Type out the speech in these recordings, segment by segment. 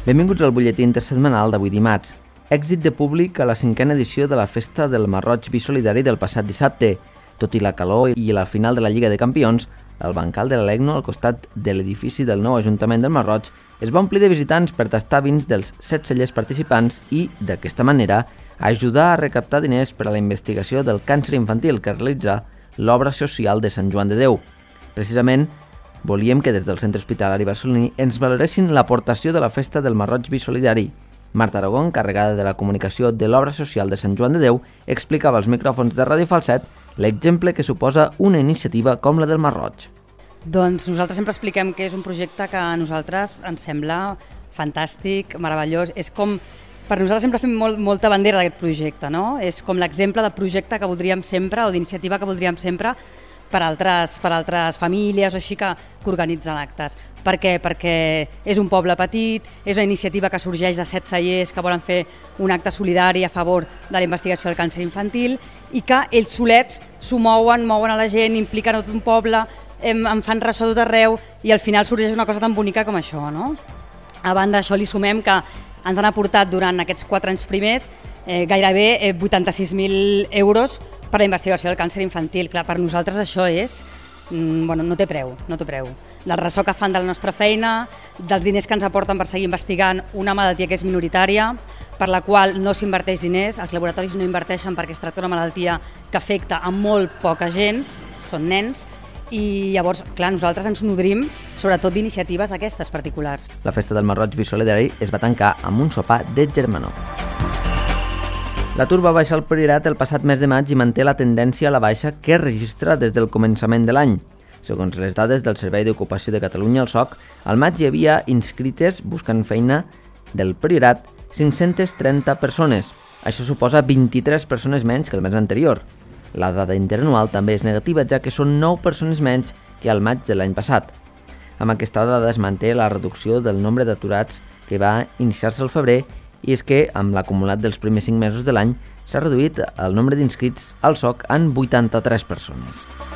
Benvinguts al butlletí intersetmanal d'avui dimarts. Èxit de públic a la 5a edició de la Festa del Marroig Bisolidari del passat dissabte. Tot i la calor i la final de la Lliga de Campions, el bancal de l'Alegno, al costat de l'edifici del nou Ajuntament del Marroig, es va omplir de visitants per tastar vins dels 7 cellers participants i, d'aquesta manera, ajudar a recaptar diners per a la investigació del càncer infantil que realitza l'obra social de Sant Joan de Déu. Precisament, volíem que des del Centre Hospitalari Barceloní ens valoressin l'aportació de la Festa del Marroig Bisolidari. Marta Aragó, encarregada de la comunicació de l'obra social de Sant Joan de Déu, explicava als micròfons de Ràdio Falset l'exemple que suposa una iniciativa com la del Marroig. Doncs nosaltres sempre expliquem que és un projecte que a nosaltres ens sembla fantàstic, meravellós. És com, per nosaltres sempre fem molta bandera d'aquest projecte, no? És com l'exemple de projecte que voldríem sempre o d'iniciativa que voldríem sempre per altres famílies o així que organitzen actes. Per què? Perquè és un poble petit, és una iniciativa que sorgeix de 7 cellers que volen fer un acte solidari a favor de la investigació del càncer infantil i que ells solets s'ho mouen a la gent, impliquen tot un poble, en fan ressò tot arreu i al final sorgeix una cosa tan bonica com això, no? A banda d'això li sumem que ens han aportat durant aquests 4 anys primers gairebé 86.000 euros per a la investigació del càncer infantil. Clar, per nosaltres això és, no té preu. El ressò que fan de la nostra feina, dels diners que ens aporten per seguir investigant una malaltia que és minoritària, per la qual no s'inverteix diners, els laboratoris no inverteixen perquè es tracta d'una malaltia que afecta a molt poca gent, són nens, i llavors, clar, nosaltres ens nodrim sobretot d'iniciatives d'aquestes particulars. La Festa del Marroig Bisolidari es va tancar amb un sopar de germanor. L'atur va baixar al Priorat el passat mes de maig i manté la tendència a la baixa que es registra des del començament de l'any. Segons les dades del Servei d'Ocupació de Catalunya, el SOC, al maig hi havia inscrites buscant feina del Priorat 530 persones. Això suposa 23 persones menys que el mes anterior. La dada interanual també és negativa, ja que són 9 persones menys que al maig de l'any passat. Amb aquesta dada es manté la reducció del nombre d'aturats que va iniciar-se al febrer i és que, amb l'acumulat dels primers 5 mesos de l'any, s'ha reduït el nombre d'inscrits al SOC en 83 persones.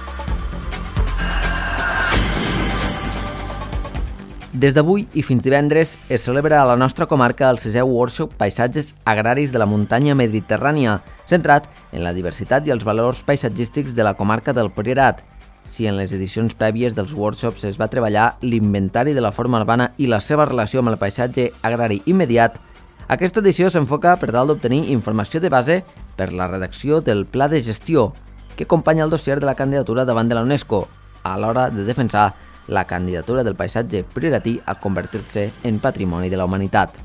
Des d'avui i fins divendres es celebra a la nostra comarca el 6è Workshop Paisatges Agraris de la Muntanya Mediterrània, centrat en la diversitat i els valors paisatgístics de la comarca del Priorat. Si en les edicions prèvies dels workshops es va treballar l'inventari de la forma urbana i la seva relació amb el paisatge agrari immediat, aquesta edició s'enfoca per tal d'obtenir informació de base per la redacció del Pla de Gestió, que acompanya el dossier de la candidatura davant de la UNESCO, a l'hora de defensar la candidatura del paisatge prioratí a convertir-se en patrimoni de la humanitat.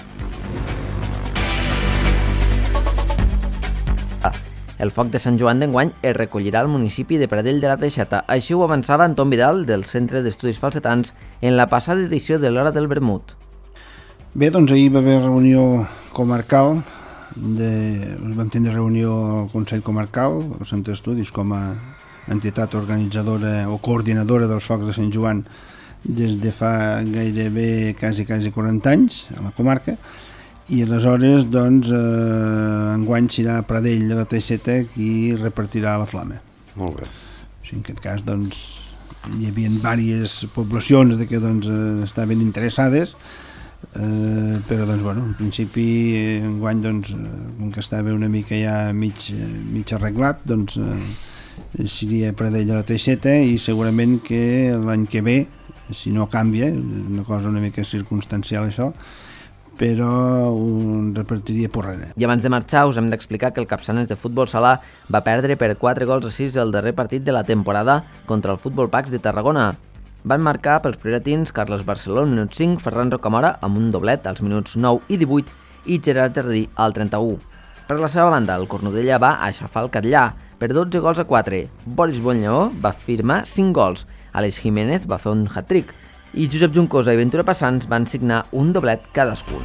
El foc de Sant Joan d'enguany es recollirà al municipi de Pradell de la Teixeta. Així ho avançava Anton Vidal, del Centre d'Estudis Falsetans, en la passada edició de l'Hora del Vermut. Bé, doncs ahir va haver reunió comarcal, vam tindre reunió al Consell Comarcal, al Centre d'Estudis, com a entitat organitzadora o coordinadora dels focs de Sant Joan des de fa gairebé quasi 40 anys a la comarca, i aleshores doncs enguany serà Pradell de la Teixeta qui repartirà la flama. Molt bé. En aquest cas doncs hi havia diverses poblacions que doncs estaven interessades, però doncs en principi enguany doncs com que estava una mica ja mig arreglat, doncs seria Pradell de la Teixeta, i segurament que l'any que ve, si no canvia, una cosa una mica circumstancial això, però ho repartiria Porrera. I abans de marxar us hem d'explicar que el Capçanes de futbol sala va perdre per 4-6 el darrer partit de la temporada contra el Futbol Pacs de Tarragona. Van marcar pels prioratins Carles Barceló al minut 5, Ferran Rocamora amb un doblet als minuts 9 i 18 i Gerard Jardí al 31. Per la seva banda, el Cornudella va aixafar el Catllà per 12-4. Boris Bonllaó va firmar 5 gols, Aleix Jiménez va fer un hat-trick i Josep Juncosa i Ventura Passans van signar un doblet cadascun.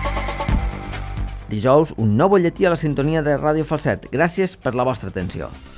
Dijous, un nou butlletí a la sintonia de Ràdio Falset. Gràcies per la vostra atenció.